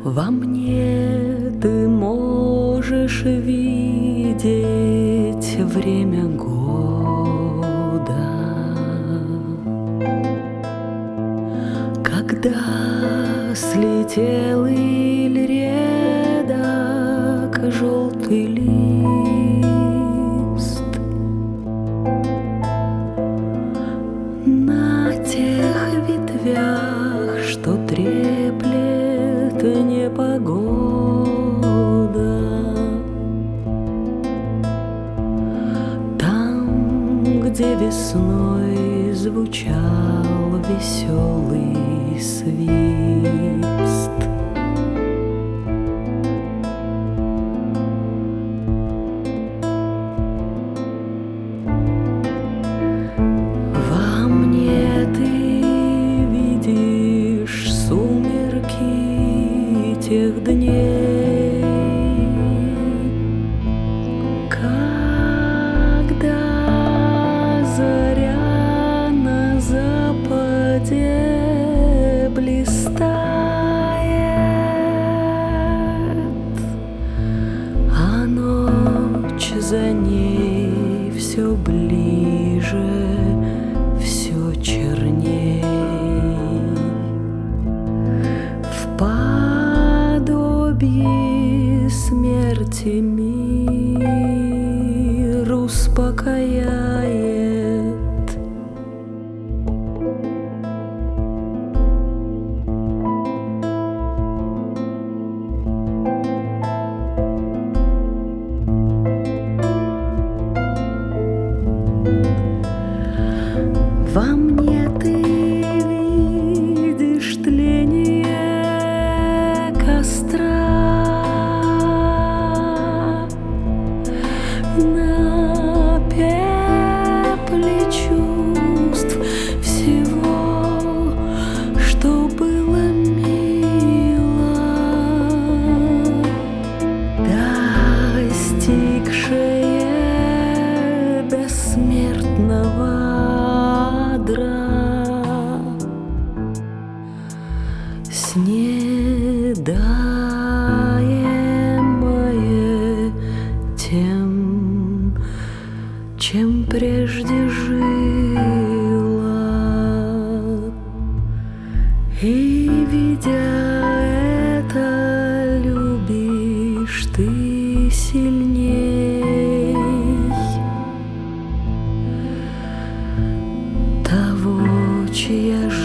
Во мне ты можешь видеть время года, когда слетел или редок желтый лист. На тех ветвях, что треплет непогода, там, где весной звучал веселый свист. Во мне ты видишь сумерки тех дней, когда заря на западе блистает, а ночь за ней все ближе, все черней. В подобии смерти мир успокояет. Во мне ты видишь тление костра, на пепле чувств всего, что было мило, достигшее бессмертного адра. Снедаемое тем, чем прежде жила, и, видя это, любишь ты сильней того, чья